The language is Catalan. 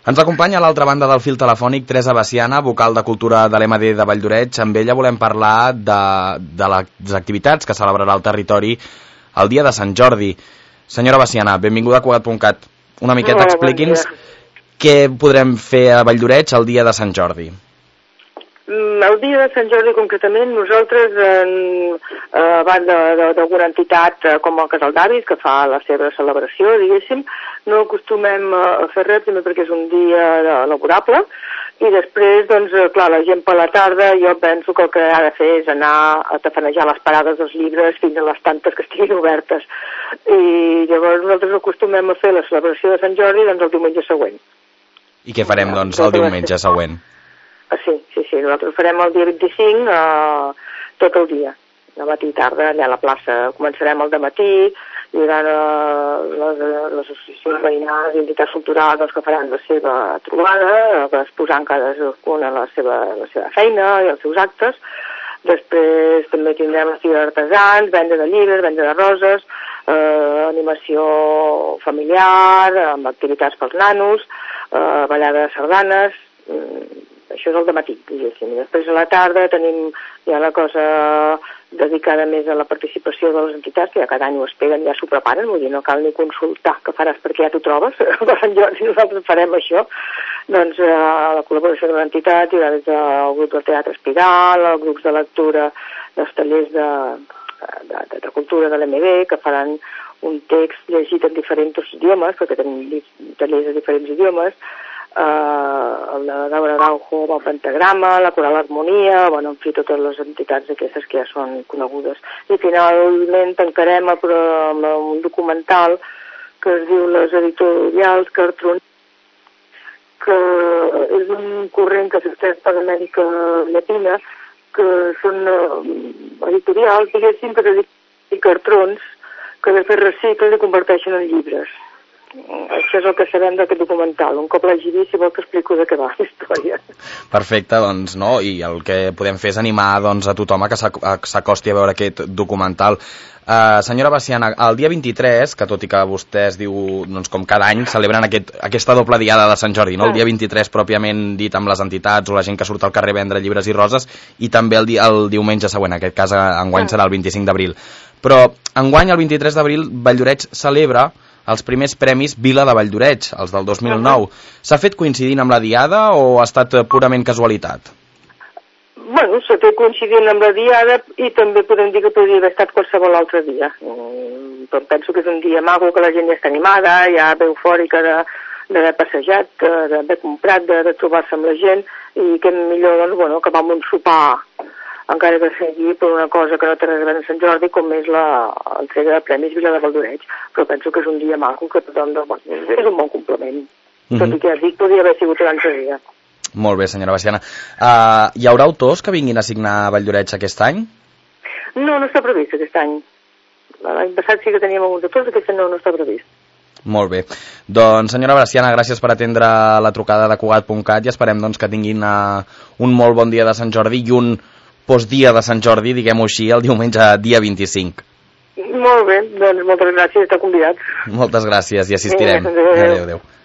Ens acompanya a l'altra banda del fil telefònic Teresa Veciana, vocal de Cultura de l'MD de Valldoreix. Amb ella volem parlar de les activitats que celebrarà el territori el dia de Sant Jordi. Senyora Veciana, benvinguda a Cugat.cat. Una miqueta expliqui'ns què podrem fer a Valldoreix el dia de Sant Jordi. El dia de Sant Jordi, concretament, nosaltres, a banda d'alguna entitat com el Casal d'Avis, que fa la seva celebració, diguéssim, no acostumem a fer res, primer perquè és un dia laborable, i després, doncs, clar, la gent per la tarda, jo penso que el que ha de fer és anar a tafanejar les parades dels llibres fins a les tantes que estiguin obertes. I llavors nosaltres acostumem a fer la celebració de Sant Jordi, doncs, el diumenge següent. I què farem, doncs, el diumenge següent? Sí, nosaltres farem el dia 25 tot el dia, de matí i tarda, allà a la plaça. Començarem al dematí, hi haurà les associacions veïnals i entitats culturals doncs, que faran la seva trobada, exposant cadascuna la seva feina i els seus actes. Després també tindrem activitats d'artesans, venda de llibres, venda de roses, animació familiar, amb activitats pels nanos, ballada de sardanes. Això és el dematí, diguéssim. Després a la tarda tenim ja la cosa dedicada més a la participació de les entitats, que ja cada any ho esperen, ja s'ho preparen, vull dir, no cal ni consultar què faràs perquè ja t'ho trobes, per Sant Jordi nosaltres farem això. Doncs la col·laboració de l'entitat hi ha des del grup del Teatre Espiral, els grups de lectura dels tallers de cultura de l'MD, que faran un text llegit en diferents idiomes, perquè tenim tallers de diferents idiomes, el de Daura Araujo amb el pentagrama, la Coral Harmonia, bueno, en fi, totes les entitats aquestes que ja són conegudes. I finalment tancarem amb un documental que es diu Les editorials Cartron, que és un corrent que s'estén per Amèrica Llatina, que són editorials, diguéssim, que dediquen cartrons que de fer reciclen i converteixen en llibres. Això és el que sabem d'aquest documental. Un cop l'hagi vist, si vol que explico de què va la història. Perfecte, doncs, no? I el que podem fer és animar doncs, a tothom a que s'acosti a veure aquest documental. Senyora Veciana, el dia 23, que tot i que vostès diu, doncs, com cada any, celebren aquesta doble diada de Sant Jordi, no? El dia 23 pròpiament dit amb les entitats o la gent que surt al carrer a vendre llibres i roses, i també el diumenge següent, en aquest cas enguany serà el 25 d'abril. Però enguany, el 23 d'abril, Valldoreix celebra els primers premis Vila de Valldoreix, els del 2009. S'ha fet coincidint amb la diada o ha estat purament casualitat? Bueno, s'ha fet coincidint amb la diada i també podem dir que podria haver estat qualsevol altre dia. Però penso que és un dia maco, que la gent ja està animada, ja ve eufòrica d'haver passejat, d'haver comprat, de trobar-se amb la gent, i que millor, doncs, bueno, acabar amb un sopar, encara que sigui per una cosa que no té res a veure amb Sant Jordi, com és l'entrega de Premis Vila de Valldoreix. Però penso que és un dia maco, que tothom, bueno, és un bon complement. Tot i que ja dic, podria haver sigut l'altre dia. Molt bé, senyora Veciana. Hi haurà autors que vinguin a signar a Valldoreix aquest any? No està previst aquest any. L'any passat sí que teníem alguns autors, aquest any no està previst. Molt bé. Doncs, senyora Veciana, gràcies per atendre la trucada de Cugat.cat i esperem doncs, que tinguin un molt bon dia de Sant Jordi i un postdia de Sant Jordi, diguem-ho així, el diumenge dia 25. Molt bé, doncs moltes gràcies, està convidat. Moltes gràcies i assistirem. Adéu. Adéu.